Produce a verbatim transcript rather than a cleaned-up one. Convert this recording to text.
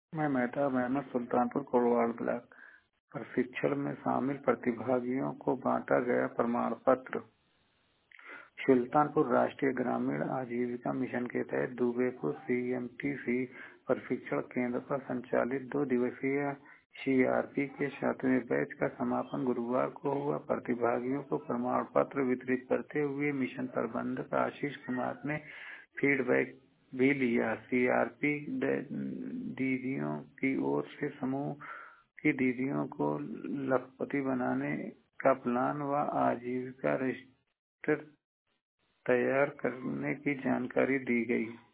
मैं मेहताब अहमद, सुल्तानपुर कोतवाल ब्लॉक। प्रशिक्षण में शामिल प्रतिभागियों को बांटा गया प्रमाण पत्र। सुल्तानपुर राष्ट्रीय ग्रामीण आजीविका मिशन के तहत दुबेपुर सीएमटीसी प्रशिक्षण केंद्र पर संचालित दो दिवसीय सीआरपी के सातवें बैच का समापन गुरुवार को हुआ। प्रतिभागियों को प्रमाण पत्र वितरित करते हुए मिशन प्रबंधक आशीष कुमार ने फीडबैक भी लिया। सीआरपी दीदियों की ओर से समूह की दीदियों को लखपति बनाने का प्लान व आजीविका रजिस्टर तैयार करने की जानकारी दी गई।